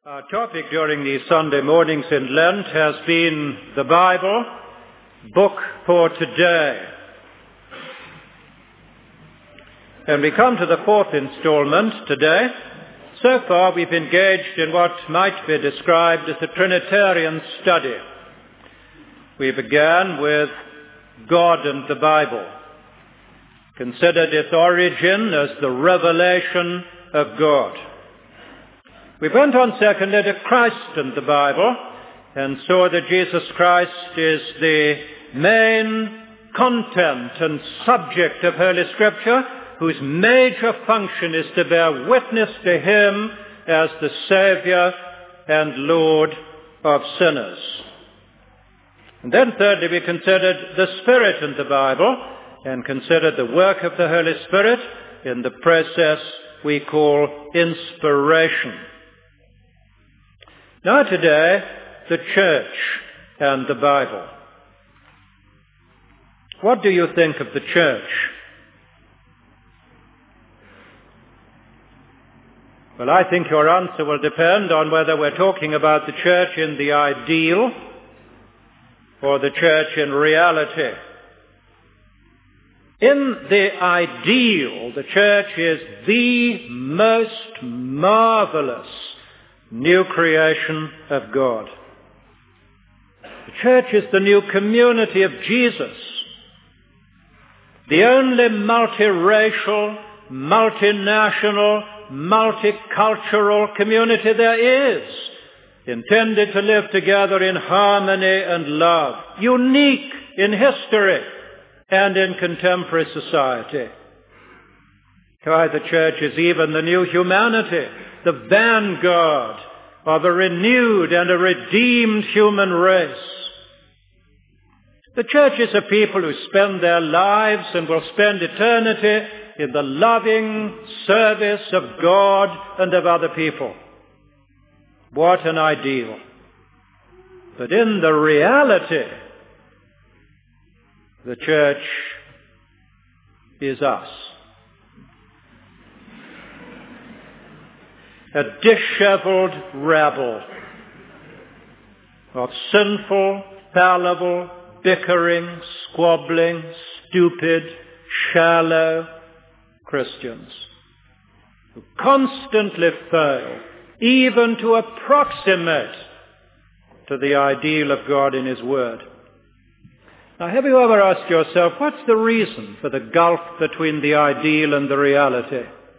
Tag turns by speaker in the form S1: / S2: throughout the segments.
S1: Our topic during these Sunday mornings in Lent has been the Bible, book for today. And we come to the fourth installment today. So far we've engaged in what might be described as a Trinitarian study. We began with God and the Bible, considered its origin as the revelation of God. We went on secondly to Christ and the Bible, and saw that Jesus Christ is the main content and subject of Holy Scripture, whose major function is to bear witness to Him as the Saviour and Lord of sinners. And then thirdly, we considered the Spirit and the Bible, and considered the work of the Holy Spirit in the process we call inspiration. Now today, the church and the Bible. What do you think of the church? Well, I think your answer will depend on whether we're talking about the church in the ideal or the church in reality. In the ideal, the church is the most marvelous new creation of God. The church is the new community of Jesus, the only multiracial, multinational, multicultural community there is, intended to live together in harmony and love, unique in history and in contemporary society. Why, the church is even the new humanity, the vanguard of a renewed and a redeemed human race. The church is a people who spend their lives and will spend eternity in the loving service of God and of other people. What an ideal. But in the reality, the church is us. A disheveled rabble of sinful, fallible, bickering, squabbling, stupid, shallow Christians who constantly fail even to approximate to the ideal of God in His Word. Now, have you ever asked yourself, what's the reason for the gulf between the ideal and the reality?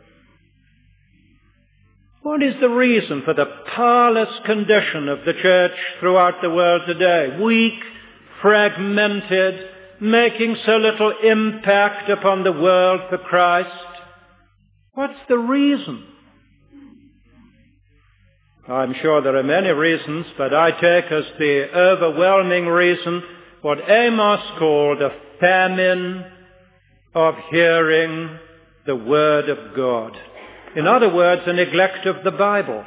S1: What is the reason for the powerless condition of the church throughout the world today? Weak, fragmented, making so little impact upon the world for Christ. What's the reason? I'm sure there are many reasons, but I take as the overwhelming reason what Amos called a famine of hearing the Word of God. In other words, a neglect of the Bible.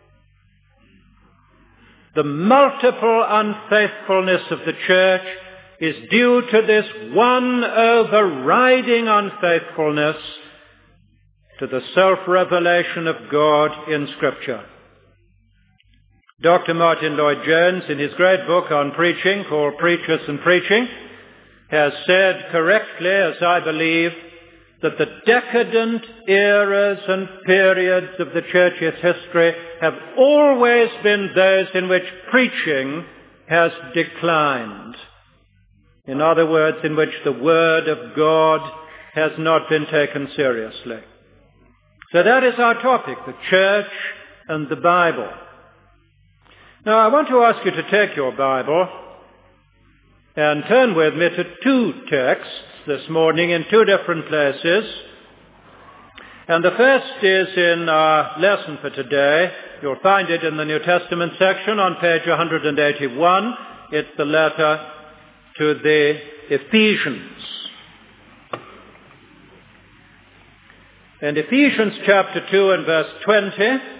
S1: The multiple unfaithfulness of the church is due to this one overriding unfaithfulness to the self-revelation of God in Scripture. Dr. Martin Lloyd-Jones, in his great book on preaching called Preachers and Preaching, has said correctly, as I believe, that the decadent eras and periods of the church's history have always been those in which preaching has declined. In other words, in which the Word of God has not been taken seriously. So that is our topic, the church and the Bible. Now, I want to ask you to take your Bible and turn with me to two texts this morning in two different places. And the first is in our lesson for today. You'll find it in the New Testament section on page 181. It's the letter to the Ephesians. In Ephesians chapter 2 and verse 20,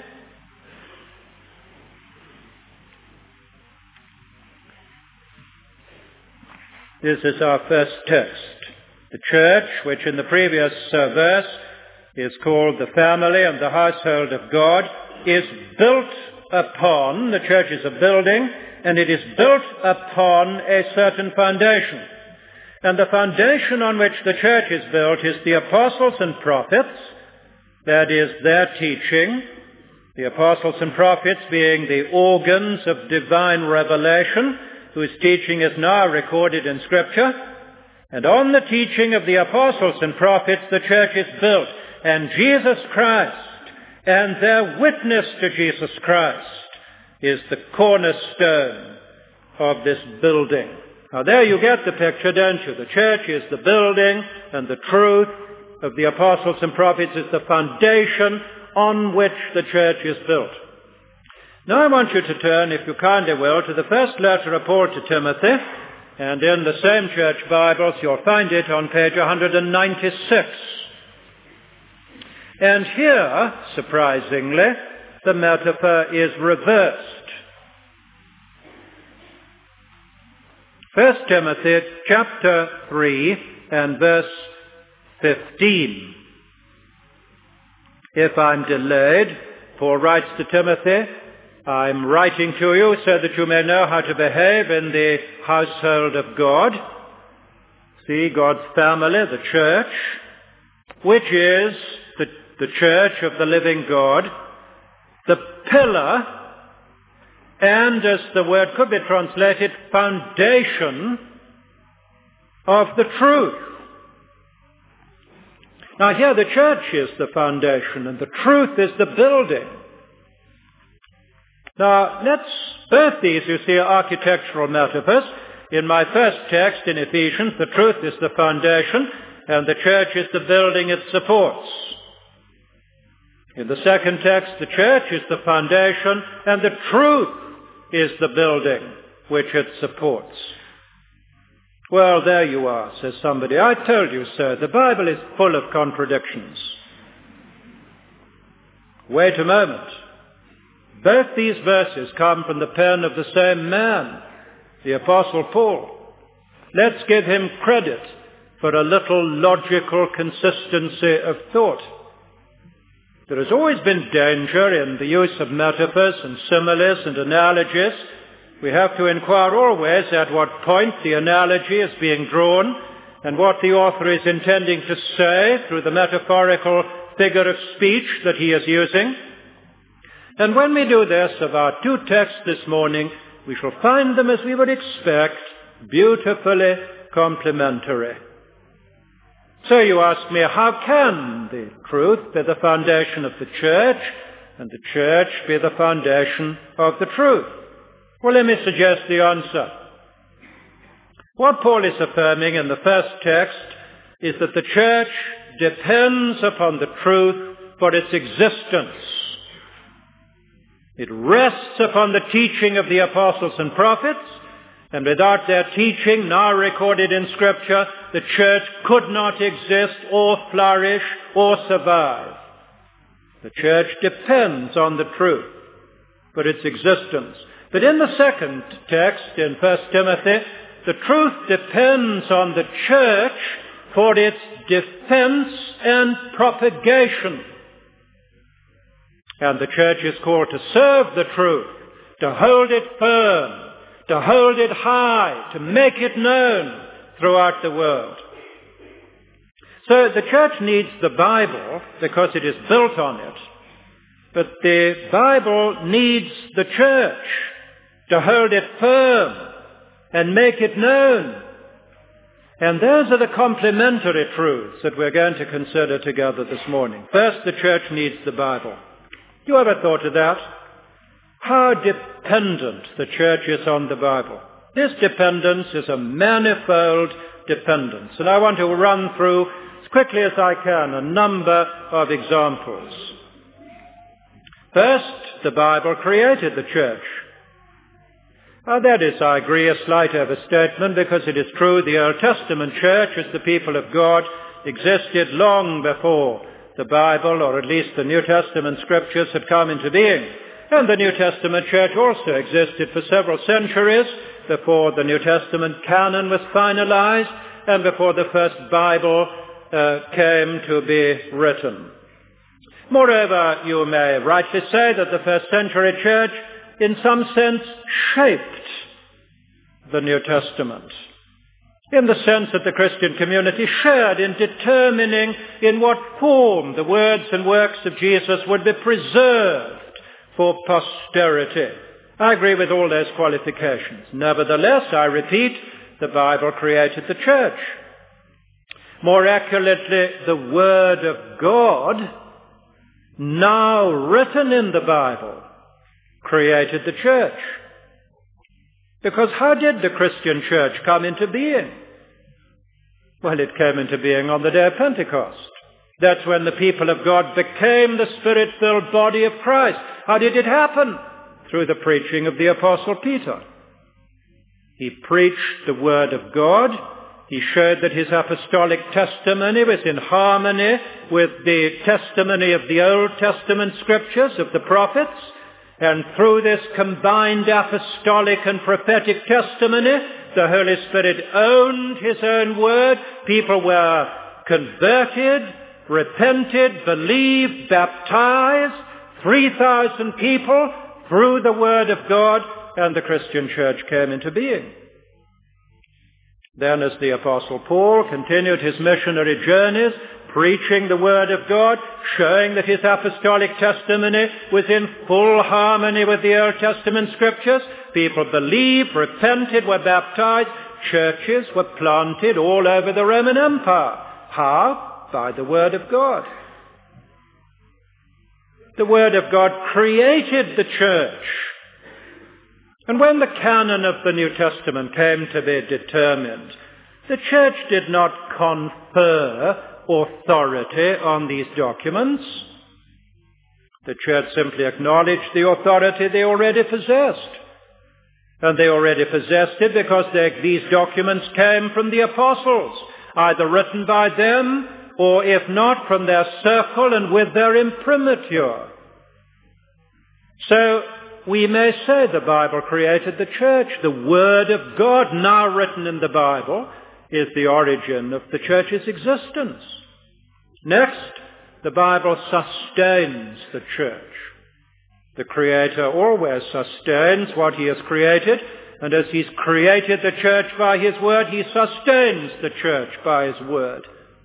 S1: this is our first text. The church, which in the previous verse is called the family and the household of God, is built upon, the church is a building, and it is built upon a certain foundation. And the foundation on which the church is built is the apostles and prophets, that is, their teaching, the apostles and prophets being the organs of divine revelation, whose teaching is now recorded in Scripture. And on the teaching of the apostles and prophets, the church is built. And Jesus Christ and their witness to Jesus Christ is the cornerstone of this building. Now there you get the picture, don't you? The church is the building, and the truth of the apostles and prophets is the foundation on which the church is built. Now I want you to turn, if you kindly will, to the first letter of Paul to Timothy, and in the same church Bibles you'll find it on page 196. And here, surprisingly, the metaphor is reversed. 1 Timothy chapter 3 and verse 15. If I'm delayed, Paul writes to Timothy, I'm writing to you so that you may know how to behave in the household of God. See, God's family, the church, which is the church of the living God, the pillar, and as the word could be translated, foundation of the truth. Now here the church is the foundation and the truth is the building. Now both these, you see, are architectural metaphors. In my first text in Ephesians, the truth is the foundation and the church is the building it supports. In the second text, the church is the foundation and the truth is the building which it supports. Well, there you are, says somebody. I told you so. The Bible is full of contradictions. Wait a moment. Both these verses come from the pen of the same man, the Apostle Paul. Let's give him credit for a little logical consistency of thought. There has always been danger in the use of metaphors and similes and analogies. We have to inquire always at what point the analogy is being drawn and what the author is intending to say through the metaphorical figure of speech that he is using. And when we do this of our two texts this morning, we shall find them, as we would expect, beautifully complementary. So you ask me, how can the truth be the foundation of the church and the church be the foundation of the truth? Well, let me suggest the answer. What Paul is affirming in the first text is that the church depends upon the truth for its existence. It rests upon the teaching of the apostles and prophets, and without their teaching, now recorded in Scripture, the church could not exist or flourish or survive. The church depends on the truth for its existence. But in the second text, in 1 Timothy, the truth depends on the church for its defense and propagation. And the church is called to serve the truth, to hold it firm, to hold it high, to make it known throughout the world. So the church needs the Bible because it is built on it, but the Bible needs the church to hold it firm and make it known. And those are the complementary truths that we're going to consider together this morning. First, the church needs the Bible. You ever thought of that? How dependent the church is on the Bible. This dependence is a manifold dependence. And I want to run through, as quickly as I can, a number of examples. First, the Bible created the church. That is, I agree, a slight overstatement, because it is true the Old Testament church, as the people of God, existed long before the Bible, or at least the New Testament scriptures, had come into being. And the New Testament church also existed for several centuries before the New Testament canon was finalized and before the first Bible came to be written. Moreover, you may rightly say that the first century church in some sense, shaped the New Testament, in the sense that the Christian community shared in determining in what form the words and works of Jesus would be preserved for posterity. I agree with all those qualifications. Nevertheless, I repeat, the Bible created the church. More accurately, the Word of God, now written in the Bible, created the church. Because how did the Christian church come into being? Well, it came into being on the day of Pentecost. That's when the people of God became the Spirit-filled body of Christ. How did it happen? Through the preaching of the Apostle Peter. He preached the Word of God. He showed that his apostolic testimony was in harmony with the testimony of the Old Testament scriptures, of the prophets. And through this combined apostolic and prophetic testimony, the Holy Spirit owned his own word. People were converted, repented, believed, baptized. 3,000 people through the Word of God, and the Christian church came into being. Then, as the Apostle Paul continued his missionary journeys, preaching the Word of God, showing that his apostolic testimony was in full harmony with the Old Testament scriptures, people believed, repented, were baptized, churches were planted all over the Roman Empire. How? By the Word of God. The Word of God created the church. And when the canon of the New Testament came to be determined, the church did not confer authority on these documents. The church simply acknowledged the authority they already possessed. And they already possessed it because these documents came from the apostles, either written by them or, if not, from their circle and with their imprimatur. So we may say the Bible created the church. The Word of God, now written in the Bible, is the origin of the church's existence. Next, the Bible sustains the church. The Creator always sustains what he has created, and as he's created the church by his word, he sustains the church by his word.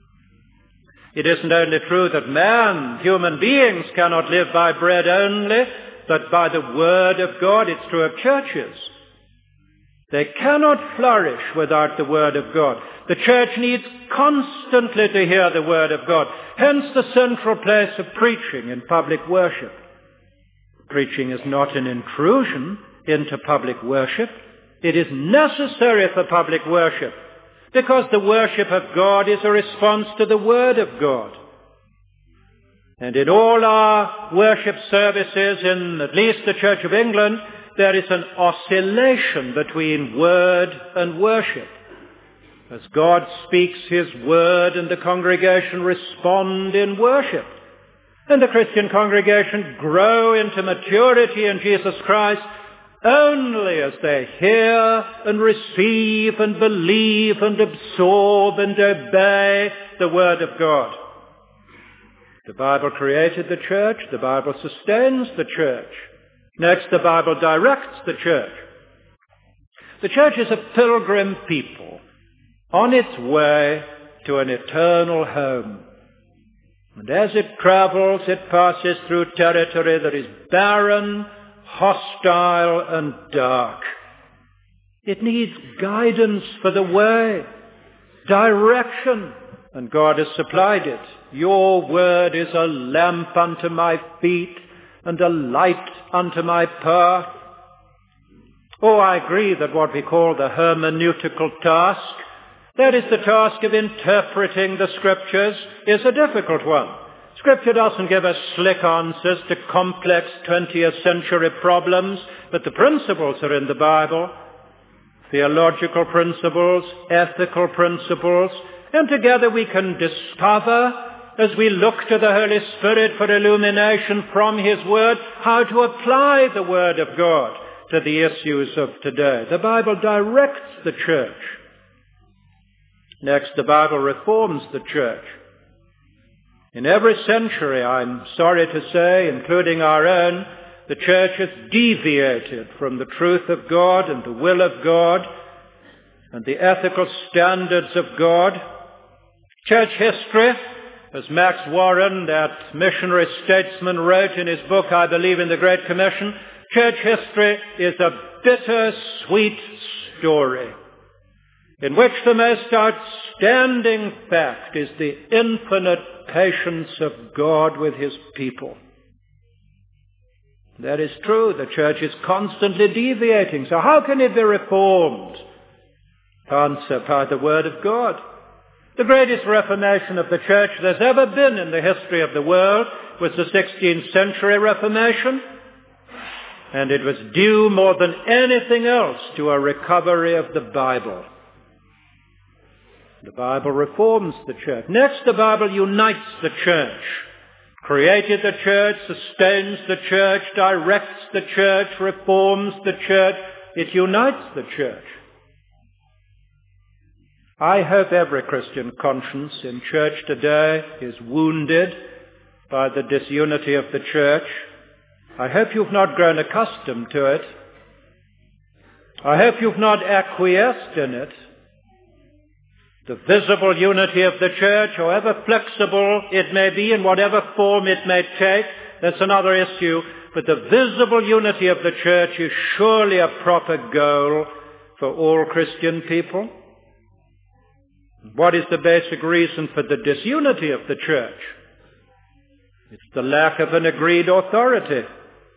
S1: It isn't only true that man, human beings, cannot live by bread only, but by the Word of God. It's true of churches. They cannot flourish without the Word of God. The church needs constantly to hear the Word of God. Hence the central place of preaching in public worship. Preaching is not an intrusion into public worship. It is necessary for public worship because the worship of God is a response to the Word of God. And in all our worship services, in at least the Church of England, there is an oscillation between word and worship. As God speaks his word and the congregation respond in worship. And the Christian congregation grow into maturity in Jesus Christ only as they hear and receive and believe and absorb and obey the Word of God. The Bible created the church. The Bible sustains the church. Next, the Bible directs the church. The church is a pilgrim people on its way to an eternal home. And as it travels, it passes through territory that is barren, hostile, and dark. It needs guidance for the way, direction, and God has supplied it. Your word is a lamp unto my feet and a light unto my path. Oh, I agree that what we call the hermeneutical task, that is the task of interpreting the Scriptures, is a difficult one. Scripture doesn't give us slick answers to complex 20th century problems, but the principles are in the Bible. Theological principles, ethical principles, and together we can discover, as we look to the Holy Spirit for illumination from his Word, how to apply the Word of God to the issues of today. The Bible directs the church. Next, the Bible reforms the church. In every century, I'm sorry to say, including our own, the church has deviated from the truth of God and the will of God and the ethical standards of God. Church history, as Max Warren, that missionary statesman, wrote in his book, I Believe in the Great Commission, church history is a bitter-sweet story in which the most outstanding fact is the infinite patience of God with his people. That is true. The church is constantly deviating. So how can it be reformed? Answer, by the word of God. The greatest reformation of the church there's ever been in the history of the world was the 16th century Reformation, and it was due more than anything else to a recovery of the Bible. The Bible reforms the church. Next, the Bible unites the church. Created the church, sustains the church, directs the church, reforms the church. It unites the church. I hope every Christian conscience in church today is wounded by the disunity of the church. I hope you've not grown accustomed to it. I hope you've not acquiesced in it. The visible unity of the church, however flexible it may be in whatever form it may take, that's another issue. But the visible unity of the church is surely a proper goal for all Christian people. What is the basic reason for the disunity of the church? It's the lack of an agreed authority.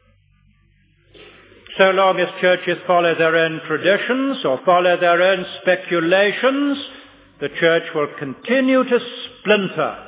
S1: So long as churches follow their own traditions or follow their own speculations, the church will continue to splinter.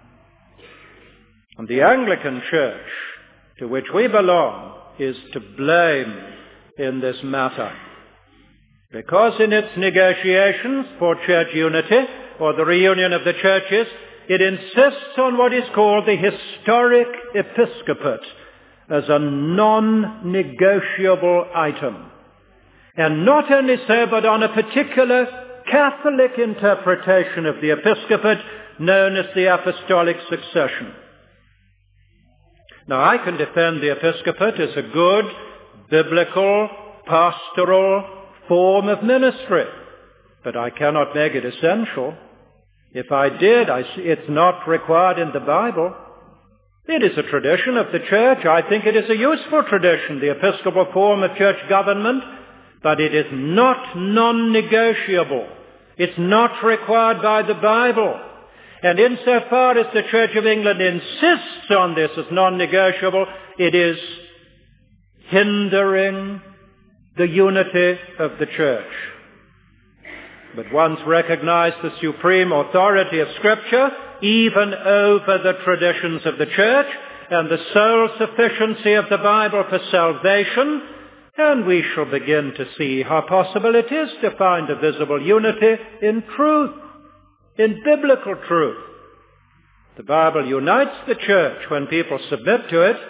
S1: And the Anglican Church, to which we belong, is to blame in this matter. Because in its negotiations for church unity, or the reunion of the churches, it insists on what is called the historic episcopate as a non-negotiable item. And not only so, but on a particular Catholic interpretation of the episcopate known as the apostolic succession. Now, I can defend the episcopate as a good, biblical, pastoral form of ministry, but I cannot make it essential. If I did, it's not required in the Bible. It is a tradition of the church. I think it is a useful tradition, the episcopal form of church government, but it is not non-negotiable. It's not required by the Bible. And insofar as the Church of England insists on this as non-negotiable, it is hindering the unity of the church. But once recognize the supreme authority of Scripture, even over the traditions of the church, and the sole sufficiency of the Bible for salvation, and we shall begin to see how possible it is to find a visible unity in truth, in biblical truth. The Bible unites the church when people submit to it.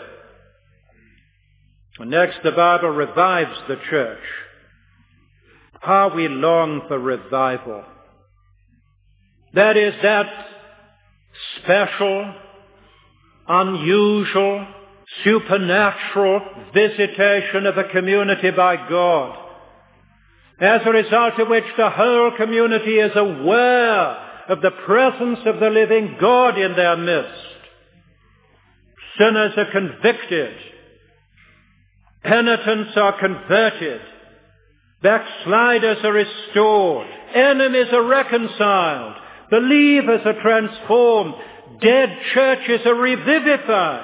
S1: And next, the Bible revives the church. How we long for revival. That is that special, unusual, supernatural visitation of a community by God, as a result of which the whole community is aware of the presence of the living God in their midst. Sinners are convicted. Penitents are converted. Backsliders are restored. Enemies are reconciled. Believers are transformed. Dead churches are revivified.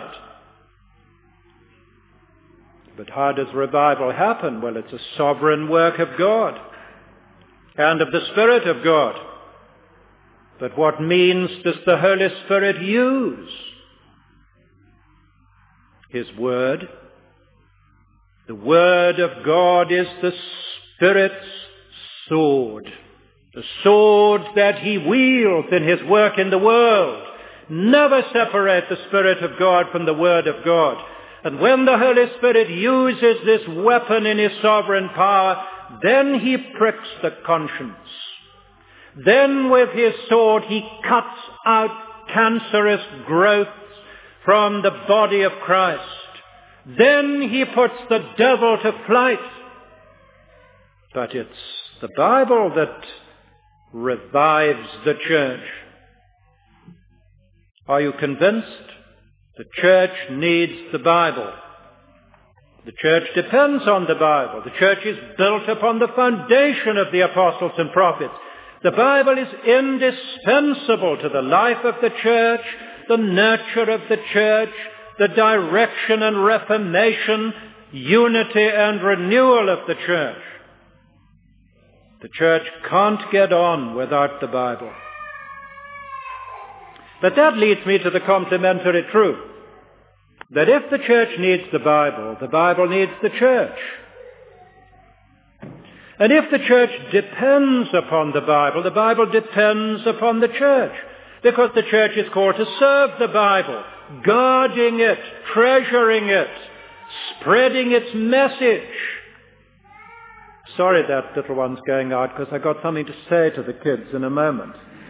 S1: But how does revival happen? Well, it's a sovereign work of God and of the Spirit of God. But what means does the Holy Spirit use? His Word. The Word of God is the Spirit's sword. The sword that He wields in His work in the world. Never separate the Spirit of God from the Word of God. And when the Holy Spirit uses this weapon in His sovereign power, then He pricks the conscience. Then with His sword He cuts out cancerous growths from the body of Christ. then he puts the devil to flight. But it's the Bible that revives the church. Are you convinced? The church needs the Bible. The church depends on the Bible. The church is built upon the foundation of the apostles and prophets. The Bible is indispensable to the life of the church, the nurture of the church, the direction and reformation, unity and renewal of the church. The church can't get on without the Bible. But that leads me to the complementary truth, that if the church needs the Bible needs the church. And if the church depends upon the Bible depends upon the church, because the church is called to serve the Bible, guarding it, treasuring it, spreading its message. Sorry that little one's going out, because I've got something to say to the kids in a moment.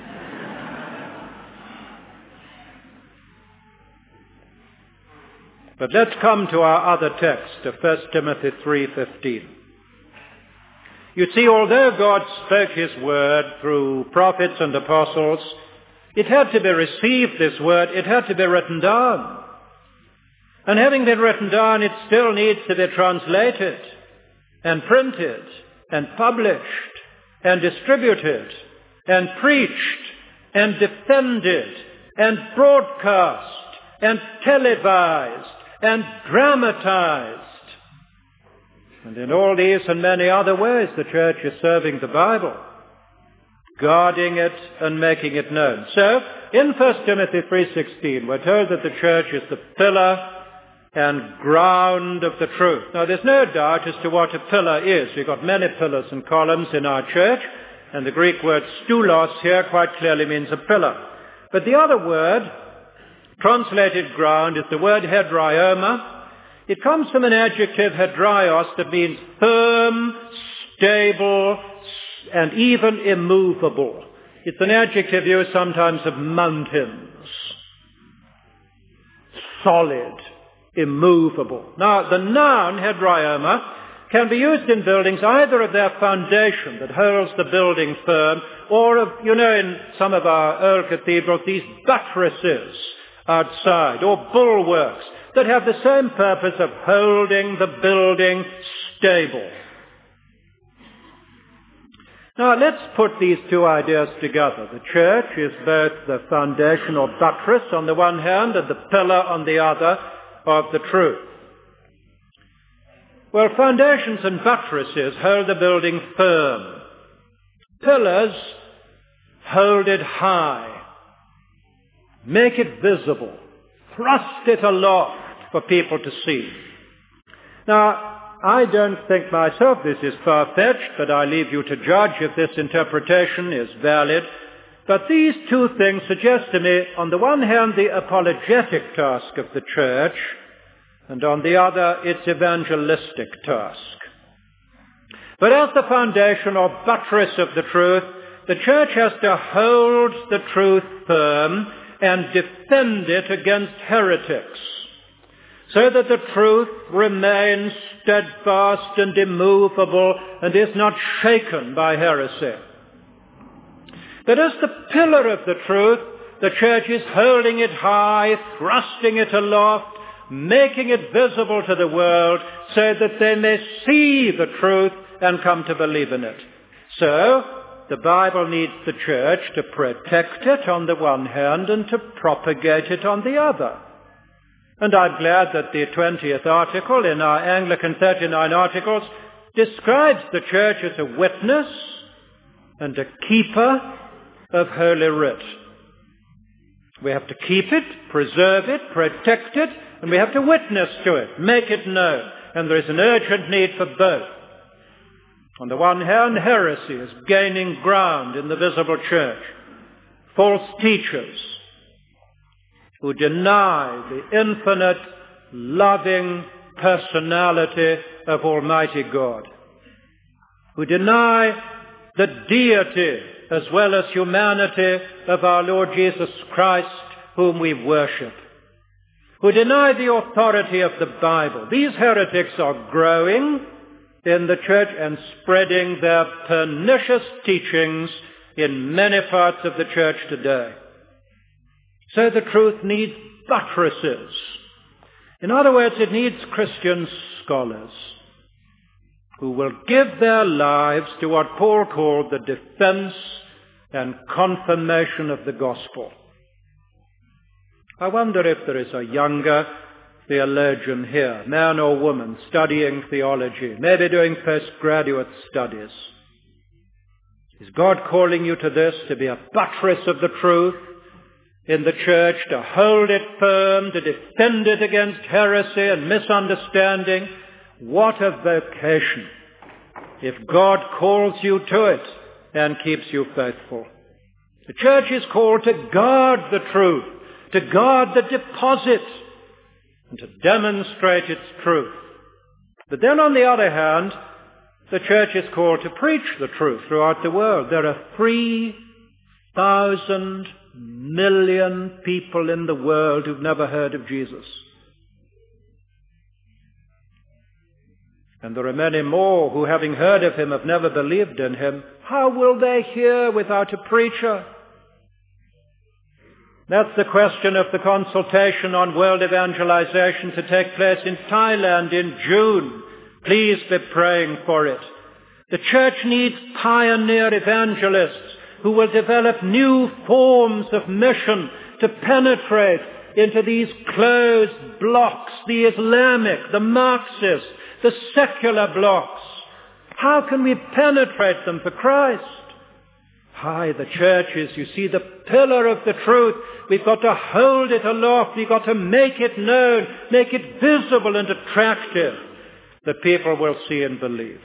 S1: But let's come to our other text of 1 Timothy 3:15. You see, although God spoke his word through prophets and apostles, it had to be received, this word, it had to be written down. And having been written down, it still needs to be translated and printed and published and distributed and preached and defended and broadcast and televised and dramatized. And in all these and many other ways, the church is serving the Bible, guarding it and making it known. So, in 1 Timothy 3:16, we're told that the church is the pillar and ground of the truth. Now, there's no doubt as to what a pillar is. We've got many pillars and columns in our church, and the Greek word stoulos here quite clearly means a pillar. But the other word, translated ground, is the word hedrioma. It comes from an adjective, hedrios, that means firm, stable, and even immovable. It's an adjective used sometimes of mountains. Solid, immovable. Now, the noun, hedrioma, can be used in buildings either of their foundation that holds the building firm, or of, in some of our old cathedrals, these buttresses outside, or bulwarks that have the same purpose of holding the building stable. Now, let's put these two ideas together. The church is both the foundation or buttress on the one hand and the pillar on the other of the truth. Well, foundations and buttresses hold the building firm. Pillars hold it high, make it visible, thrust it aloft for people to see. Now, I don't think myself this is far-fetched, but I leave you to judge if this interpretation is valid. But these two things suggest to me, on the one hand, the apologetic task of the church, and on the other, its evangelistic task. But as the foundation or buttress of the truth, the church has to hold the truth firm and defend it against heretics, so that the truth remains steadfast and immovable and is not shaken by heresy. But as the pillar of the truth, the church is holding it high, thrusting it aloft, making it visible to the world so that they may see the truth and come to believe in it. So, the Bible needs the church to protect it on the one hand and to propagate it on the other. And I'm glad that the 20th article in our Anglican 39 Articles describes the church as a witness and a keeper of Holy Writ. We have to keep it, preserve it, protect it, and we have to witness to it, make it known. And there is an urgent need for both. On the one hand, heresy is gaining ground in the visible church. False teachers who deny the infinite, loving personality of Almighty God, who deny the deity as well as humanity of our Lord Jesus Christ, whom we worship. who deny the authority of the Bible. These heretics are growing in the church and spreading their pernicious teachings in many parts of the church today. So the truth needs buttresses. In other words, it needs Christian scholars who will give their lives to what Paul called the defense and confirmation of the gospel. I wonder if there is a younger theologian here, man or woman, studying theology, maybe doing postgraduate studies. Is God calling you to this, to be a buttress of the truth in the church, to hold it firm, to defend it against heresy and misunderstanding? What a vocation, if God calls you to it and keeps you faithful. The church is called to guard the truth, to guard the deposit, and to demonstrate its truth. But then on the other hand, the church is called to preach the truth throughout the world. There are 3,000 million people in the world who've never heard of Jesus. And there are many more who, having heard of him, have never believed in him. How will they hear without a preacher? That's the question of the consultation on world evangelization to take place in Thailand in June. Please be praying for it. The church needs pioneer evangelists who will develop new forms of mission to penetrate into these closed blocks, the Islamic, the Marxist, the secular blocks. How can we penetrate them for Christ? The church is, you see, the pillar of the truth. We've got to hold it aloft. We've got to make it known, make it visible and attractive, that people will see and believe.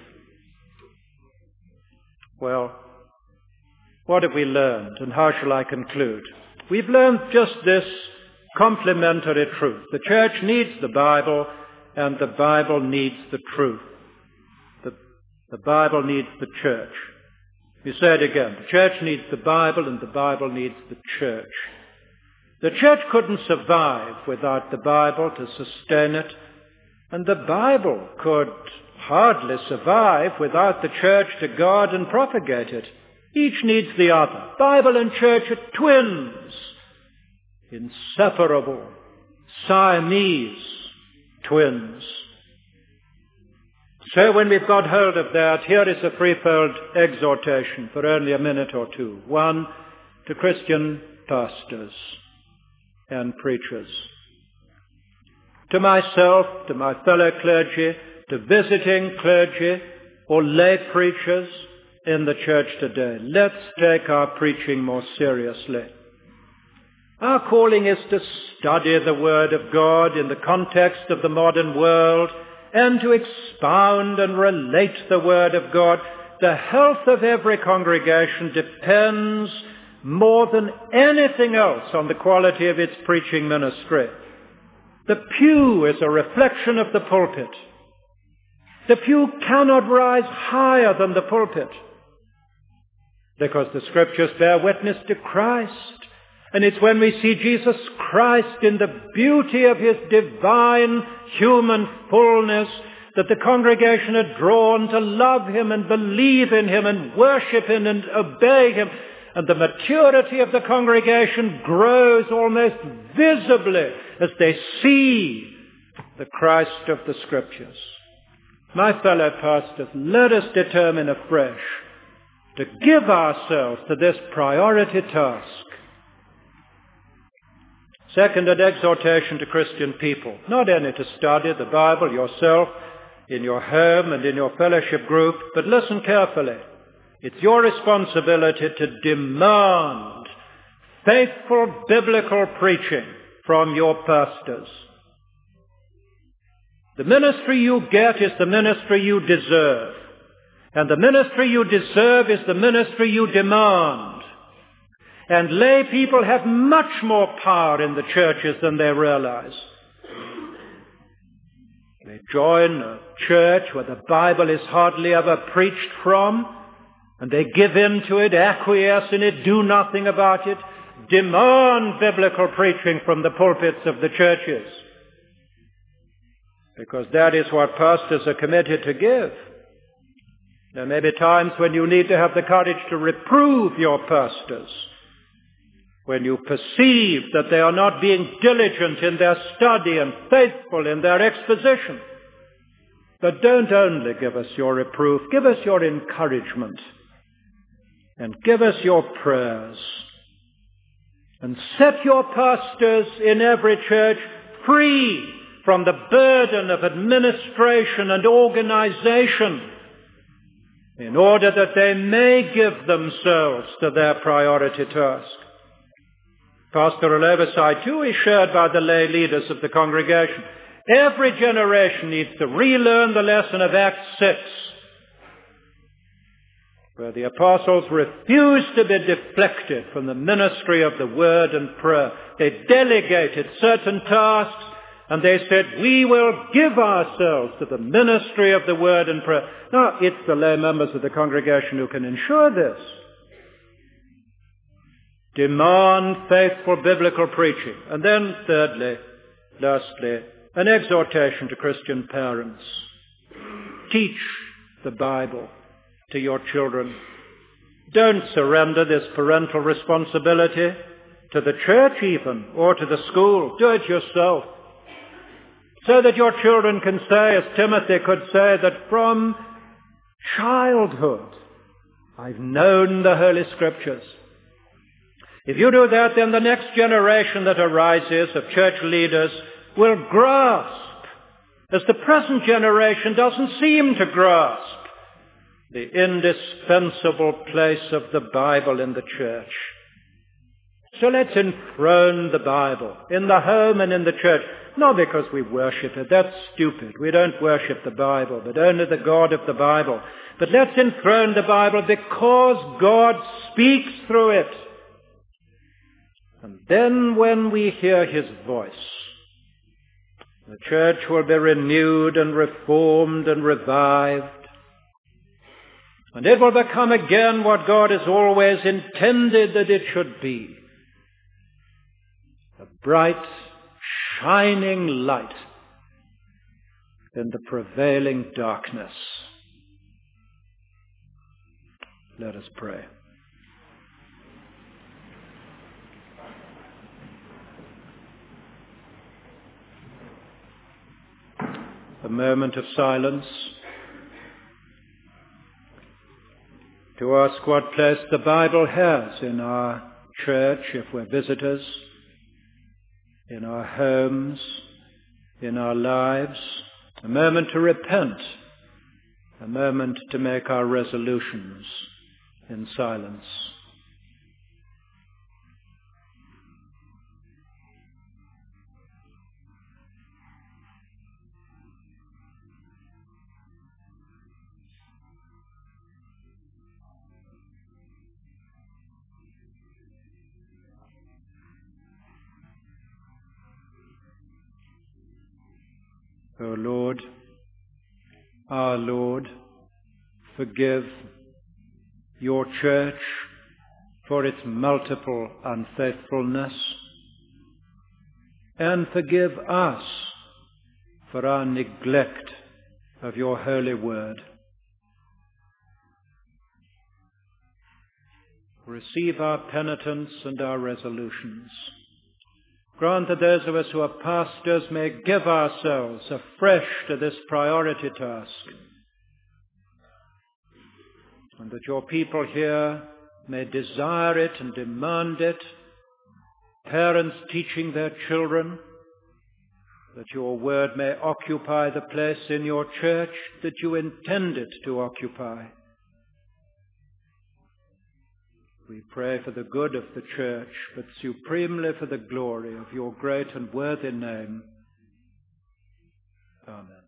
S1: Well, what have we learned, and how shall I conclude? We've learned just this complementary truth. The church needs the Bible, and the Bible needs the truth. The Bible needs the church. We say it again. The church needs the Bible, and the Bible needs the church. The church couldn't survive without the Bible to sustain it, and the Bible could hardly survive without the church to guard and propagate it. Each needs the other. Bible and church are twins, inseparable, Siamese twins. So when we've got hold of that, here is a threefold exhortation for only a minute or two. One, to Christian pastors and preachers. To myself, to my fellow clergy, to visiting clergy or lay preachers in the church today. Let's take our preaching more seriously. Our calling is to study the Word of God in the context of the modern world and to expound and relate the Word of God. The health of every congregation depends more than anything else on the quality of its preaching ministry. The pew is a reflection of the pulpit. The pew cannot rise higher than the pulpit because the Scriptures bear witness to Christ. And it's when we see Jesus Christ in the beauty of his divine human fullness that the congregation are drawn to love him and believe in him and worship him and obey him. And the maturity of the congregation grows almost visibly as they see the Christ of the Scriptures. My fellow pastors, let us determine afresh to give ourselves to this priority task. Second, an exhortation to Christian people, not only to study the Bible yourself in your home and in your fellowship group, but listen carefully. It's your responsibility to demand faithful biblical preaching from your pastors. The ministry you get is the ministry you deserve. And the ministry you deserve is the ministry you demand. And lay people have much more power in the churches than they realize. They join a church where the Bible is hardly ever preached from, and they give in to it, acquiesce in it, do nothing about it. demand biblical preaching from the pulpits of the churches, because that is what pastors are committed to give. There may be times when you need to have the courage to reprove your pastors, when you perceive that they are not being diligent in their study and faithful in their exposition. But don't only give us your reproof, give us your encouragement, and give us your prayers. And set your pastors in every church free from the burden of administration and organization, in order that they may give themselves to their priority task. Pastoral oversight, too, is shared by the lay leaders of the congregation. Every generation needs to relearn the lesson of Acts 6, where the apostles refused to be deflected from the ministry of the word and prayer. They delegated certain tasks, and they said, we will give ourselves to the ministry of the word and prayer. Now, it's the lay members of the congregation who can ensure this. Demand faithful biblical preaching. And then, lastly, an exhortation to Christian parents. Teach the Bible to your children. Don't surrender this parental responsibility to the church even, or to the school. Do it yourself, so that your children can say, as Timothy could say, that from childhood I've known the Holy Scriptures. If you do that, then the next generation that arises of church leaders will grasp, as the present generation doesn't seem to grasp, the indispensable place of the Bible in the church. So let's enthrone the Bible in the home and in the church, not because we worship it. That's stupid. We don't worship the Bible, but only the God of the Bible. But let's enthrone the Bible because God speaks through it. And then when we hear his voice, the church will be renewed and reformed and revived. And it will become again what God has always intended that it should be. A bright, shining light in the prevailing darkness. Let us pray. A moment of silence to ask what place the Bible has in our church if we're visitors, in our homes, in our lives. A moment to repent, a moment to make our resolutions in silence. O Lord, our Lord, forgive your church for its multiple unfaithfulness, and forgive us for our neglect of your holy word. Receive our penitence and our resolutions. Grant that those of us who are pastors may give ourselves afresh to this priority task, and that your people here may desire it and demand it, parents teaching their children, that your word may occupy the place in your church that you intend it to occupy. We pray for the good of the church, but supremely for the glory of your great and worthy name. Amen.